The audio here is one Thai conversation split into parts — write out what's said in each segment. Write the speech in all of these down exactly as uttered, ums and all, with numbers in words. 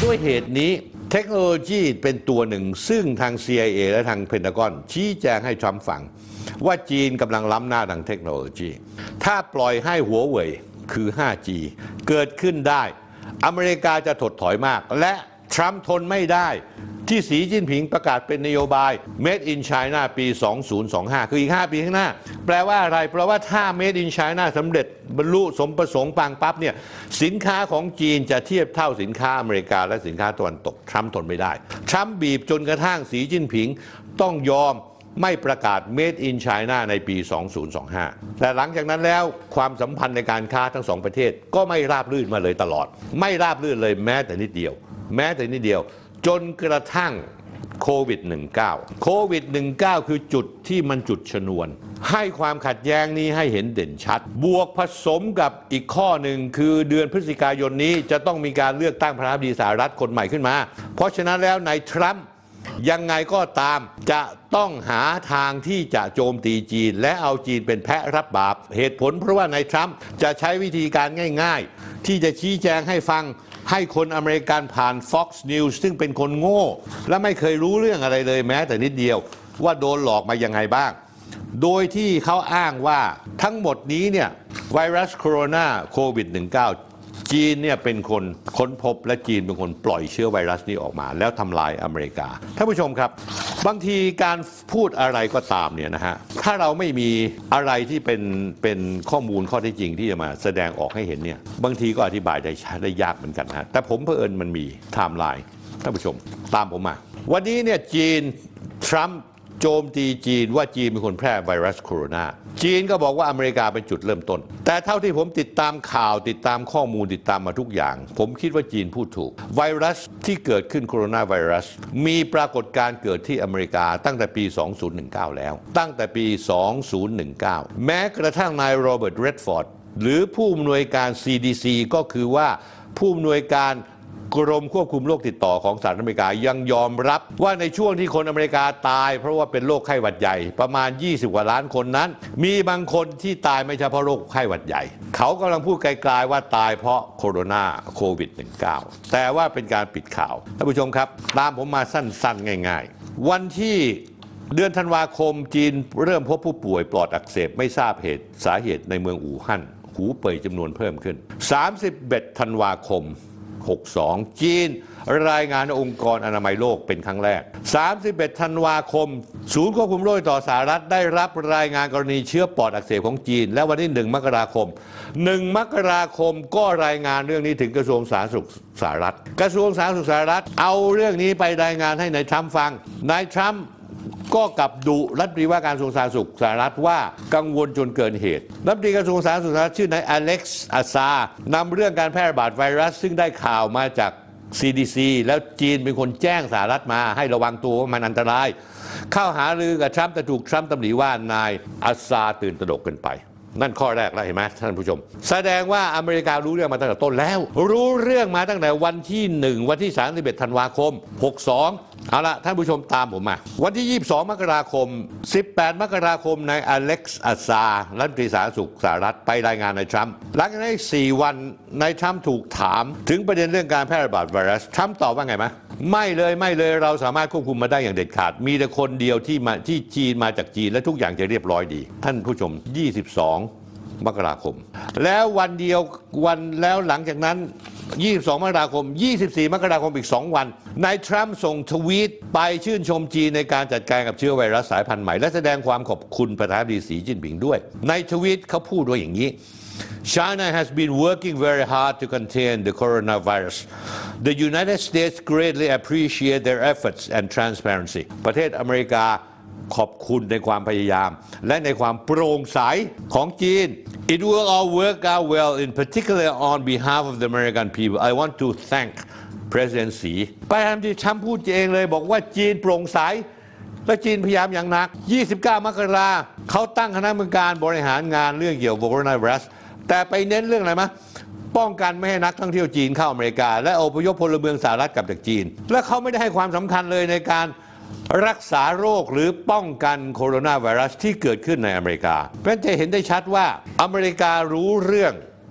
ด้วยเหตุนี้เทคโนโลยีเป็นตัวหนึ่งซึ่งทาง ซี ไอ เอ และทางเพนทากอนชี้แจงให้ทรัมป์ฟังว่าจีนกำลังล้ำหน้าทางเทคโนโลยีถ้าปล่อยให้หัวเว่ยคือ ห้าจี เกิดขึ้นได้อเมริกาจะถดถอยมากและทรัมป์ทนไม่ได้ที่สีจิ้นผิงประกาศเป็นนโยบาย Made in China ปี สองพันยี่สิบห้า คืออีก ห้า ปีข้างหน้าแปลว่าอะไรแปลว่าถ้า Made in China สำเร็จบรรลุสมประสงค์ปังปั๊บเนี่ยสินค้าของจีนจะเทียบเท่าสินค้าอเมริกาและสินค้าตะวันตกทรัมป์ทนไม่ได้ทรัมป์บีบจนกระทั่งสีจิ้นผิงต้องยอมไม่ประกาศ Made in China ในปี สองพันยี่สิบห้า แต่หลังจากนั้นแล้วความสัมพันธ์ในการค้าทั้งสองประเทศก็ไม่ราบรื่นมาเลยตลอดไม่ราบรื่นเลยแม้แต่นิดเดียวแม้แต่นิดเดียวจนกระทั่งโควิด สิบเก้า โควิด สิบเก้า คือจุดที่มันจุดชนวนให้ความขัดแย้งนี้ให้เห็นเด่นชัดบวกผสมกับอีกข้อหนึ่งคือเดือนพฤศจิกายนนี้จะต้องมีการเลือกตั้งประธานาธิบดีสหรัฐคนใหม่ขึ้นมาเพราะฉะนั้นแล้วนายทรัมป์ยังไงก็ตามจะต้องหาทางที่จะโจมตีจีนและเอาจีนเป็นแพะรับบาปเหตุผลเพราะว่านายทรัมป์จะใช้วิธีการง่ายๆที่จะชี้แจงให้ฟังให้คนอเมริกันผ่าน Fox News ซึ่งเป็นคนโง่และไม่เคยรู้เรื่องอะไรเลยแม้แต่นิดเดียวว่าโดนหลอกมายังไงบ้างโดยที่เขาอ้างว่าทั้งหมดนี้เนี่ยไวรัสโคโรนาโควิด สิบเก้า จีนเนี่ยเป็นคนค้นพบและจีนเป็นคนปล่อยเชื้อไวรัสนี้ออกมาแล้วทำลายอเมริกาท่านผู้ชมครับบางทีการพูดอะไรก็ตามเนี่ยนะฮะถ้าเราไม่มีอะไรที่เป็นเป็นข้อมูลข้อเท็จจริงที่จะมาแสดงออกให้เห็นเนี่ยบางทีก็อธิบายได้ได้ยากเหมือนกันนะแต่ผมเผอิญมันมีไทม์ไลน์ท่านผู้ชมตามผมมาวันนี้เนี่ยจีนทรัมป์โจมตีจีนว่าจีนเป็นคนแพร่ไวรัสโคโรนาจีนก็บอกว่าอเมริกาเป็นจุดเริ่มต้นแต่เท่าที่ผมติดตามข่าวติดตามข้อมูลติดตามมาทุกอย่างผมคิดว่าจีนพูดถูกไวรัสที่เกิดขึ้นโคโรนาไวรัสมีปรากฏการณ์เกิดที่อเมริกาตั้งแต่ปี สองพันสิบเก้า แล้วตั้งแต่ปี สองพันสิบเก้า แม้กระทั่งนายโรเบิร์ต เรดฟอร์ดหรือผู้อำนวยการ ซี ดี ซี ก็คือว่าผู้อำนวยการกรมควบคุมโรคติดต่อของสหรัฐอเมริกายังยอมรับว่าในช่วงที่คนอเมริกาตายเพราะว่าเป็นโรคไข้หวัดใหญ่ประมาณยี่สิบกว่าล้านคนนั้นมีบางคนที่ตายไม่ใช่เพราะโรคไข้หวัดใหญ่เขากำลังพูดไกลๆว่าตายเพราะโคโรนาโควิด สิบเก้า แต่ว่าเป็นการปิดข่าวท่านผู้ชมครับตามผมมาสั้นๆง่ายๆวันที่เดือนธันวาคมจีนเริ่มพบผู้ป่วยปลอดอักเสบไม่ทราบเหตุสาเหตุในเมืองอู่ฮั่นหูเป่ยจำนวนเพิ่มขึ้นสามสิบเอ็ดธันวาคมหกสิบสองจีนรายงานองค์กรอนามัยโลกเป็นครั้งแรกสามสิบเอ็ดธันวาคมศูนย์ควบคุมโรคติดต่อสหรัฐได้รับรายงานกรณีเชื้อปอดอักเสบของจีนและวันที่หนึ่งมกราคมหนึ่งมกราคมก็รายงานเรื่องนี้ถึงกระทรวงสาธารณสุขสหรัฐกระทรวงสาธารณสุขสหรัฐเอาเรื่องนี้ไปรายงานให้นายทรัมป์ฟังนายทรัมป์ก็กลับดุรัฐมนตรีว่าการกระทรวงสาธารณสุขสหรัฐว่ากังวลจนเกินเหตุรัฐมนตรีกระทรวงสาธารณสุขสหรัฐชื่อนายอเล็กซ์อาซานำเรื่องการแพร่ระบาดไวรัสซึ่งได้ข่าวมาจาก ซี ดี ซี แล้วจีนเป็นคนแจ้งสหรัฐมาให้ระวังตัวว่ามันอันตรายเข้าหารือกับทรัมป์แต่ถูกทรัมป์ตำหนิว่านายอาซาตื่นตระหนกเกินไปนั่นข้อแรกแล้วเห็นไหมท่านผู้ชมแสดงว่าอเมริการู้เรื่องมาตั้งแต่ต้นแล้วรู้เรื่องมาตั้งแต่วันที่หนึ่งวันที่สามสิบเอ็ดธันวาคมหกสิบสองเอาละท่านผู้ชมตามผมมาวันที่ยี่สิบสองมกราคมสิบแปดมกราคมนายอเล็กซ์อาซารัฐมนตรีสาธารณสุขสหรัฐไปรายงานนายทรัมป์หลังจากนั้นสี่วันนายทรัมป์ถูกถามถึงประเด็นเรื่องการแพร่ระบาดไวรัสทรัมป์ตอบว่าไงมั้ยไม่เลยไม่เลยเราสามารถควบคุมมาได้อย่างเด็ดขาดมีแต่คนเดียวที่มาที่จีนมาจากจีนและทุกอย่างจะเรียบร้อยดีท่านผู้ชมยี่สิบสองมกราคมแล้ววันเดียววันแล้วหลังจากนั้นยี่สิบสองมกราคมยี่สิบสี่มกราคมอีกสองวันนายทรัมป์ส่งทวีตไปชื่นชมจีนในการจัดการกับเชื้อไวรัสสายพันธุ์ใหม่และแสดงความขอบคุณประธานาธิบดีสีจิ้นผิงด้วยในทวีตเขาพูดว่าอย่างนี้ China has been working very hard to contain the coronavirus. The United States greatly appreciate their efforts and transparency. ประเทศอเมริกาขอบคุณในความพยายามและในความโปร่งใสของจีน It will all work out well, in particular on behalf of the American people. I want to thank President Xi. ประธานาธิบดีทรัมป์พูดเองเลยบอกว่าจีนโปร่งใสและจีนพยายามอย่างหนักยี่สิบเก้ามกราคมเขาตั้งคณะกรรมการบริหารงานเรื่องเกี่ยวกับโคโรนาไวรัสแต่ไปเน้นเรื่องอะไรมั้ยป้องกันไม่ให้นักท่องเที่ยวจีนเข้าอเมริกาและอพยพพลเมืองสหรัฐกลับจากจีนและเขาไม่ได้ให้ความสำคัญเลยในการรักษาโรคหรือป้องกันโคโรนาไวรัสที่เกิดขึ้นในอเมริกาเพราะฉะนั้นจะเห็นได้ชัดว่าอเมริการู้เรื่อง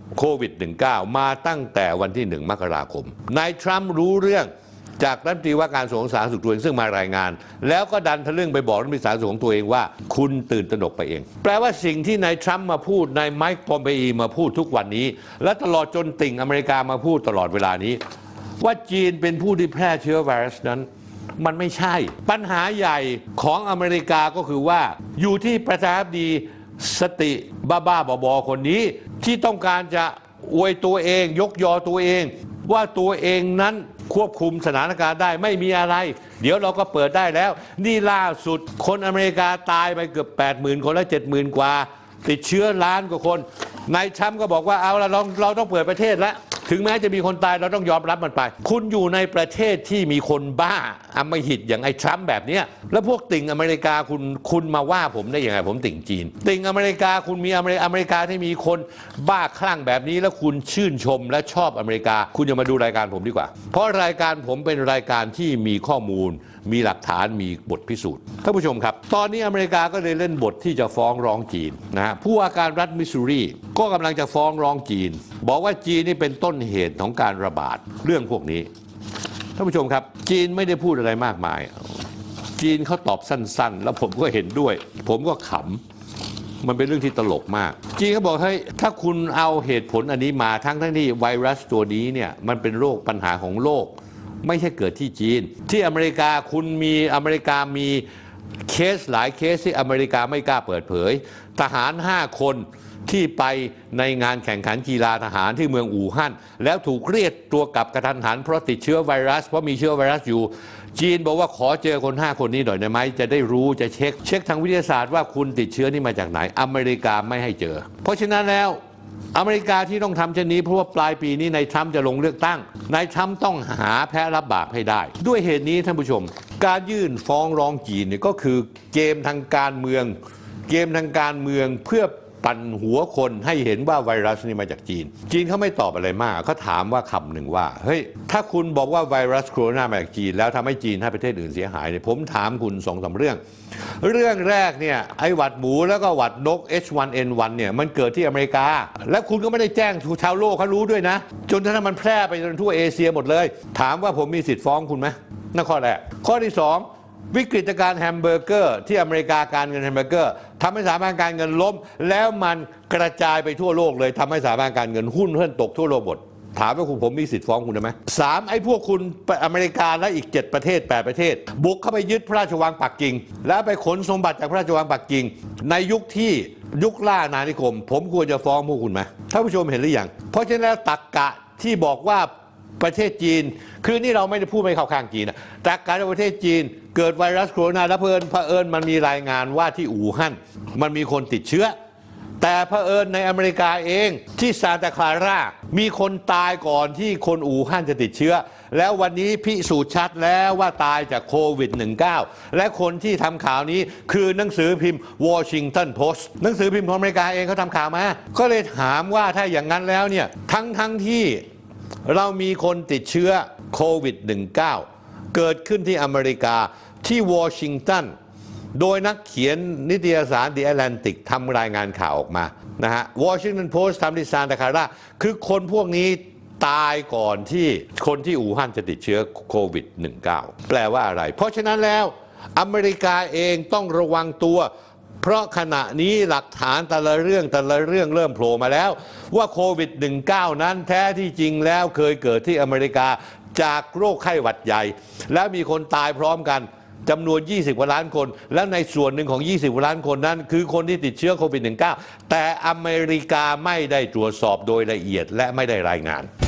โควิด สิบเก้า มาตั้งแต่วันที่หนึ่งมกราคมนายทรัมป์รู้เรื่องจากรัฐมนตรีว่าการกระทรวงสาธารณสุขตัวเองซึ่งมารายงานแล้วก็ดันทะลึ่งไปบอกรัฐมนตรีสาธารณสุขของตัวเองว่าคุณตื่นตระหนกไปเองแปลว่าสิ่งที่นายทรัมป์มาพูดนายไมค์พอมเปอีมาพูดทุกวันนี้และตลอดจนติ่งอเมริกามาพูดตลอดเวลานี้ว่าจีนเป็นผู้ที่แพร่เชื้อไวรัสนั้นมันไม่ใช่ปัญหาใหญ่ของอเมริกาก็คือว่าอยู่ที่ประธานาธิบดีสติบ้าๆบอๆคนนี้ที่ต้องการจะอวยตัวเองยกยอตัวเองว่าตัวเองนั้นควบคุมสถานการณ์ได้ไม่มีอะไรเดี๋ยวเราก็เปิดได้แล้วนี่ล่าสุดคนอเมริกาตายไปเกือบ แปดหมื่น คนและ เจ็ดหมื่น กว่าติดเชื้อล้านกว่าคนนายทรัมป์ก็บอกว่าเอาละเราเราต้องเปิดประเทศแล้วถึงแม้จะมีคนตายเราต้องยอมรับมันไปคุณอยู่ในประเทศที่มีคนบ้าอำมหิตอย่างไอ้ทรัมป์แบบนี้แล้วพวกติ่งอเมริกาคุณคุณมาว่าผมได้ยังไงผมติ่งจีนติ่งอเมริกาคุณมีอเมริกาอเมริกาที่มีคนบ้าคลั่งแบบนี้แล้วคุณชื่นชมและชอบอเมริกาคุณอย่ามาดูรายการผมดีกว่าเพราะรายการผมเป็นรายการที่มีข้อมูลมีหลักฐานมีบทพิสูจน์ท่านผู้ชมครับตอนนี้อเมริกาก็เลยเล่นบทที่จะฟ้องร้องจีนนะฮะผู้ว่าการรัฐมิสซูรีก็กำลังจะฟ้องร้องจีนบอกว่าจีนนี่เป็นต้นเหตุของการระบาดเรื่องพวกนี้ท่านผู้ชมครับจีนไม่ได้พูดอะไรมากมายจีนเขาตอบสั้นๆแล้วผมก็เห็นด้วยผมก็ขำมันเป็นเรื่องที่ตลกมากจีนเขาบอกเฮ้ยถ้าคุณเอาเหตุผลอันนี้มาทั้งทั้งที่ไวรัสตัวนี้เนี่ยมันเป็นโรคปัญหาของโลกไม่ใช่เกิดที่จีนที่อเมริกาคุณมีอเมริกามีเคสหลายเคสที่อเมริกาไม่กล้าเปิดเผยทหารห้าคนที่ไปในงานแข่งขันกีฬาทหารที่เมืองอู่ฮั่นแล้วถูกเรียกตัวกลับกระทันหันเพราะติดเชื้อไวรัสเพราะมีเชื้อไวรัสอยู่จีนบอกว่าขอเจอคนห้าคนนี้หน่อยได้ไหมจะได้รู้จะเช็คเช็คทางวิทยาศาสตร์ว่าคุณติดเชื้อนี่มาจากไหนอเมริกาไม่ให้เจอเพราะฉะนั้นแล้วอเมริกาที่ต้องทำเช่นนี้เพราะว่าปลายปีนี้นายทรัมป์จะลงเลือกตั้งนายทรัมป์ต้องหาแพ้รับบาปให้ได้ด้วยเหตุนี้ท่านผู้ชมการยื่นฟ้องร้องจีนเนี่ยก็คือเกมทางการเมืองเกมทางการเมืองเพื่อปั่นหัวคนให้เห็นว่าไวรัสนี่มาจากจีนจีนเขาไม่ตอบอะไรมากเขาถามว่าคำหนึ่งว่าเฮ้ยถ้าคุณบอกว่าไวรัสโคโรนามาจากจีนแล้วทำให้จีนให้ประเทศอื่นเสียหายเนี่ยผมถามคุณสองสามเรื่องเรื่องแรกเนี่ยไอ้หวัดหมูแล้วก็หวัดนก เอช วัน เอ็น วัน เนี่ยมันเกิดที่อเมริกาและคุณก็ไม่ได้แจ้งชาวโลกเขารู้ด้วยนะจนถ้ามันแพร่ไปจนทั่วเอเชียหมดเลยถามว่าผมมีสิทธิ์ฟ้องคุณไหมนั่นข้อแรกข้อที่สองวิกฤตการณ์แฮมเบอร์เกอร์ที่อเมริกาการเงินแฮมเบอร์เกอร์ทำให้สถาบันการเงินล้มแล้วมันกระจายไปทั่วโลกเลยทำให้สถาบันการเงินหุ้นเพื่อนตกทั่วโลกหมดถามว่าคุณผมมีสิทธิ์ฟ้องคุณได้ไหมสามไอ้พวกคุณอเมริกาและอีกเจ็ดประเทศแปดประเทศบุกเข้าไปยึดพระราชวังปักกิ่งแล้วไปขนสมบัติจากพระราชวังปักกิ่งในยุคที่ยุคล่าอาณานิคมผมควรจะฟ้องพวกคุณไหมท่านผู้ชมเห็นหรือยังเพราะฉะนั้นแล้วตรรกะที่บอกว่าประเทศจีนคือนี่เราไม่ได้พูดไม่เข้าข้างจีนนะแต่การที่ประเทศจีนเกิดไวรัสโคโรนาแล้วเพิ่นเผอิญมันมีรายงานว่าที่อู่ฮั่นมันมีคนติดเชื้อแต่เผอิญในอเมริกาเองที่ซานตาคลารามีคนตายก่อนที่คนอู่ฮั่นจะติดเชื้อแล้ววันนี้พิสูจน์ชัดแล้วว่าตายจากโควิด สิบเก้า และคนที่ทำข่าวนี้คือหนังสือพิมพ์ Washington Post หนังสือพิมพ์ของอเมริกาเองเขาทำข่าวมาก็เลยถามว่าถ้าอย่างนั้นแล้วเนี่ยทั้งทั้งที่เรามีคนติดเชื้อโควิด สิบเก้า เกิดขึ้นที่อเมริกาที่วอชิงตันโดยนักเขียนนิตยสาร The Atlantic ทำรายงานข่าวออกมานะฮะ Washington Post ทำที่ซานตาคลาราคือคนพวกนี้ตายก่อนที่คนที่อู่ฮั่นจะติดเชื้อโควิด สิบเก้า แปลว่าอะไรเพราะฉะนั้นแล้วอเมริกาเองต้องระวังตัวเพราะขณะนี้หลักฐานแต่ละเรื่องแต่ละเรื่องเริ่มโผล่มาแล้วว่าโควิด สิบเก้า นั้นแท้ที่จริงแล้วเคยเกิดที่อเมริกาจากโรคไข้หวัดใหญ่แล้วมีคนตายพร้อมกันจำนวนยี่สิบกว่าล้านคนและในส่วนหนึ่งของยี่สิบกว่าล้านคนนั้นคือคนที่ติดเชื้อโควิด สิบเก้า แต่อเมริกาไม่ได้ตรวจสอบโดยละเอียดและไม่ได้รายงาน